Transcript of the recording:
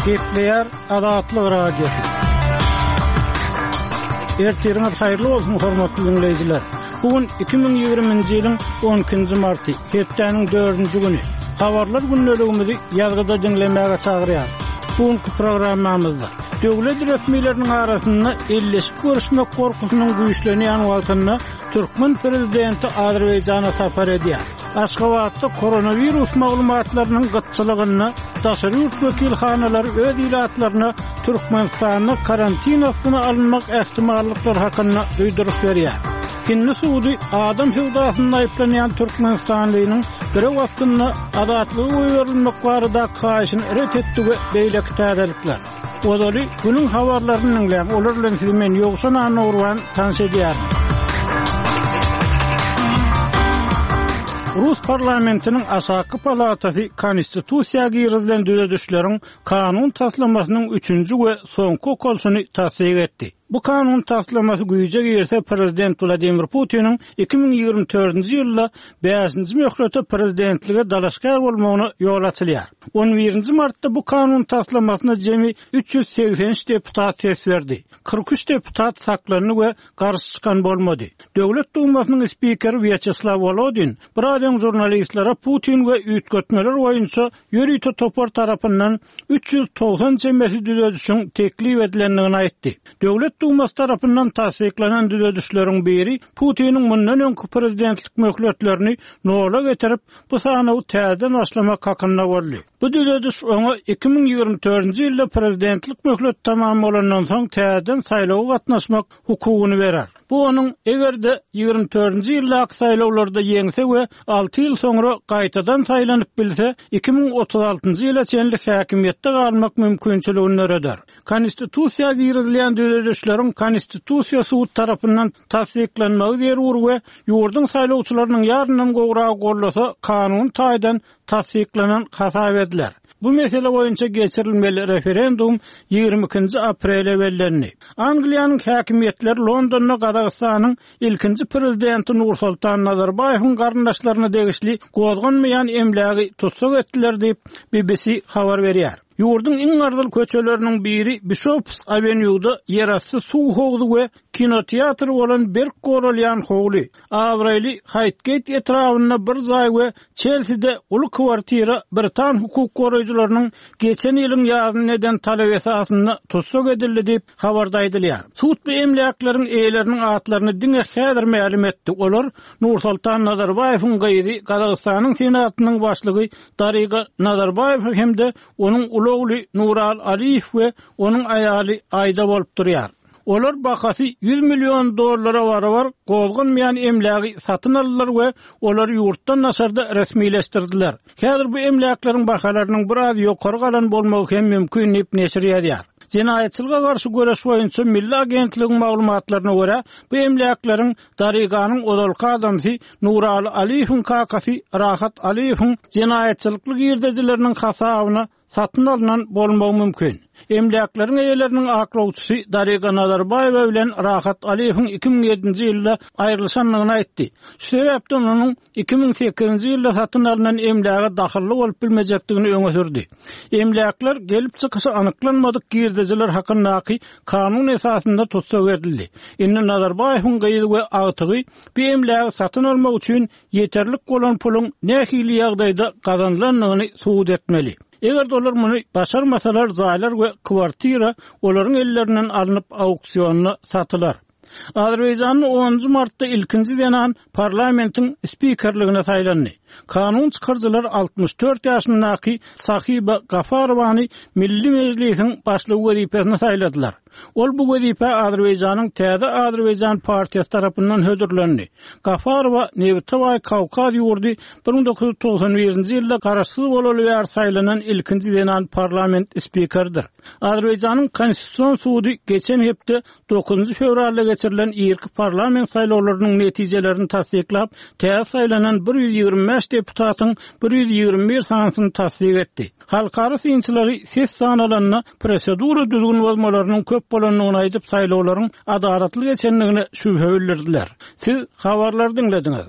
Kepler Adatlı Radyosu. Ertiriniz hayırlı olsun hormatly dinleyijiler. Bugün 2020-nji ýylyň 12-nji marty, hepdeniň 4-nji güni. Habarlar günneligimizi ýazgyda dinlemäge çagyrýar. Bugünkü programmamyzda döwlet resmiýetleriniň arasynda elleşip görüşmek gorkusynyň güýçlenýän wagtynda Türkmen prezidenti Azerbaýjana sapar edýär. Aşgabatda koronavirus maglumatlarynyň gytçylygyny daşary ýurt wekilhanalary öz ilatlaryna Türkmenistanyň karantinasyna alınmak ähtimallyklary hakynda duýduruş berýär. Kinni Suudi adam hewdasyny aýplanýan Türkmenistanlynyň grew wagtynda adatlygy goýulmak barada kaýşyny ret etdige beýle täzelikler. Olary günüň habarlaryny dinleýän olar bilen men ýogşan anawrwan tanış edýär. Rus parlamentinin aşağı palatası konstitusiya girilen düzedişlerin kanun taslamasynyň 3-nji we soňky okolşuny tasdik etdi. Bu kanun taslaması güýje girse prezident Vladimir Putin'in 2024-nji ýylda 5-nji möhletde prezidentlige dalaşgar bolmagyna ýol açylýar. 11-nji martda bu kanun taslamasyna jemi 383 deputat ses berdi. 43 deputat saklanyny we garşy çykan bolmady. Döwlet dumasynyň spikeri Vyacheslav Volodin bir jurnalistlere Putin we üýtgetmeler boýunça Yuri Topor tarapyndan 390 jemgyýeti düzedişiň teklip edilendigini aýtdy. Döwlet Dumas tarapyndan tasdiklanan düzedişleriň biri Putiniň mundan öňkü prezidentlik möhletlerini nola getirip bu sanawy täzeden başlamak hakynda boldy. Bu düzediş ona 2024-nji ýylda prezidentlik möhlet tamam bolandan soň täzeden saýlawa gatnaşmak hukugyny berer. Bu onun egerde 24-nji ýyldaky saýlawlarda ýeňse we 6 ýyl soňra gaýtadan saýlanyp bilse 2036-njy ýyla çenlik häkimiýetde galmak mümkinçiligini örer. Konstitusiýa girilýän düzedişleriň konstitusiýa suud tarapyndan tasdiklanmagy zerur we ýurdun saýlawçylarynyň ýaryndan gowrak gollasa kanun taýdan tasdiklanan hasap ediler. Bu mesele boýunça geçirilmeli referendum 22-nji aprele bellendi. Angliýanyň häkimiýetleri Londonda Gazagystanyň ilkinji prezidenti Nursultan Nazarbaýewiň garyndaşlaryna degişli gozganmaýan emlägi tutsak etdiler diýip BBC habar berýär. Ýurdun iň ardyl köçeleriniň biri Bishops Avenue'da yerasty suw howzy we kinoteatr bolan bir goralyan howly. Avrayly Highgate etrawyna bir zaý we Chelsea'de uly kwartira Britan hukuk goraýjylarynyň geçen ýylyň ýazyny neden talep esasynda tutsak edildi diýip habarda aýdylýar. Suud bu emläkleriň eýleriniň atlaryny diňe häzir ma'lum etdi. Olar Nursultan Nazarbaýewiň gaýry Gazagystanyň senatynyň başlygy Dariga Nazarbaýew hemde onuň oğlu Nural Aliyev we onun aýaly aýda bolup durýar. Olar bakasy $100 milyon var gozgunmayan emlägi satyn aldylar we olar ýurtdan nasarda resmileşdirdiler. Häzir bu emläkleriň bahalarynyň biraz ýokary galan bolmagy hem mümkin diýip neşir edýär. Cinayetçilge karşı görüş boyunca Milli Agentligiň maglumatlaryna görä, bu emläkleriň Dariganyň odalky adamsy Nural Aliyewiň kakasy Rahat Aliyewiň cinayetçilikli girdejileriniň hasabyna satın alınan bolmagy mümkin. Emläkleriň eýleriniň akrowçysy Dariga Nazarbaýew bilen Rahat Aliyewiň 2007-nji ýylda aýrylşanlygyny aýtdy. Şu sebäpden onuň 2008-nji ýylda satyn alynan emläge dahilli bolup bilmejekdigini öňe sürdi. Emläkler gelip çykyşy anyklanmadyk girdejiler hakyndaky kanun esasynda tutsak edildi. Indi Nazarbaýewiň gaýdy we agtygy bu emläge satyn almak üçin ýeterlik bolan puluň nähili ýagdaýda gazanlanlygyny suwd etmeli. Eger dolar muny başarmasalar zaýlar we kwartira olaryň ellerinden alınıp auksionuna satylar. Azerbaýjanyň 10-njy martda ilkinji denan parlamentiň spikerligine saýlandy. Kanun çykarjylar 64 ýaşyndaky Sahiba Gafarowany Milli Meclisiň başlygy wezipesine saýladylar. Ol bu wezipe Azerbaýjanyň Täze Azerbaýjan partiýasy tarapyndan hödürlendi. Gafarowa Nevtoy Kawkaz ýurdy 1991-nji ýylda garaşsyz bolaly ýar saýlanan ilkinji denan parlament spikerdir. Azerbaýjanyň Konstitusiýa sudy geçen hepde 9-njy fevralda geçirilen ilk parlament saýlawlarynyň netijelerini tasdiklap, täze saýlanan 125 deputatyň 121 sanasyny tasdik etdi. Halkara synçylary ses sanalarına prosedura düzgün bolmalarynyň köp bolanyny aýdyp saýlawlaryň adalatly geçenligine şübhe bildirdiler. Siz habarlar dinlediňiz.